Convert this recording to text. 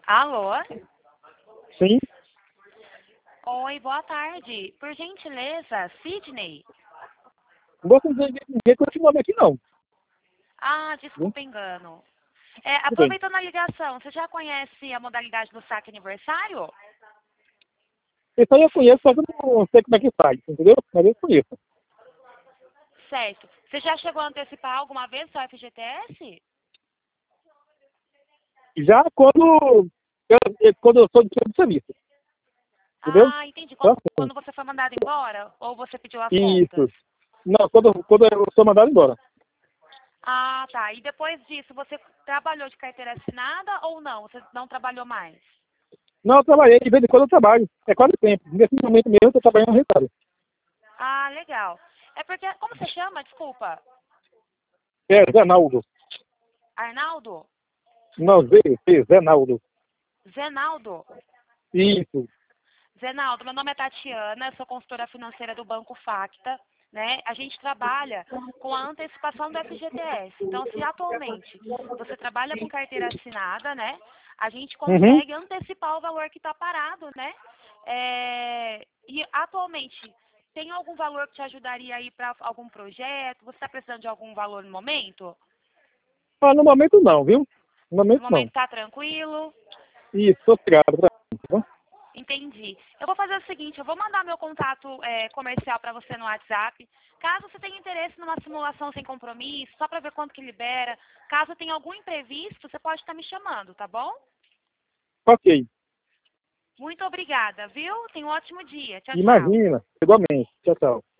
Alô? Sim. Oi, boa tarde. Por gentileza, Sidney? Você não ninguém com esse nome aqui, não. Ah, Viu? desculpa engano. Tudo bem. Aproveitando a ligação, você já conhece a modalidade do saque aniversário? Esse aí eu conheço, só que eu não sei como é que faz, entendeu? Mas eu conheço. Certo. Você já chegou a antecipar alguma vez o FGTS? Já quando eu sou de serviço, entendeu? Ah, entendi. Então, assim, Quando você foi mandado embora ou você pediu as contas? isso. Não, quando eu sou mandado embora. Ah, tá. E depois disso, você trabalhou de carteira assinada ou não? Você não trabalhou mais? Não, eu trabalhei, de vez em quando eu trabalho. É quase sempre. Nesse momento mesmo eu estou trabalhando no retalho. Ah, legal. É porque, como você chama? Desculpa. É, Zé Naldo. Arnaldo? Não, Zé Naldo. Zenaldo? Isso. Zenaldo, meu nome é Tatiana, eu sou consultora financeira do Banco Facta, né? A gente trabalha com a antecipação do FGTS. Então, se atualmente você trabalha com carteira assinada, né? A gente Uhum. consegue antecipar o valor que está parado, né? E atualmente, tem algum valor que te ajudaria aí para algum projeto? Você está precisando de algum valor no momento? Ah, no momento não, viu? No No momento momento não. está tranquilo? Isso, obrigado. Tá bom? Entendi. Eu vou fazer o seguinte, eu vou mandar meu contato comercial para você no WhatsApp. Caso você tenha interesse numa simulação sem compromisso, só para ver quanto que libera, caso tenha algum imprevisto, você pode estar me chamando, tá bom? Ok. Muito obrigada, viu? Tenha um ótimo dia. Tchau, tchau. Imagina. Igualmente. Tchau, tchau.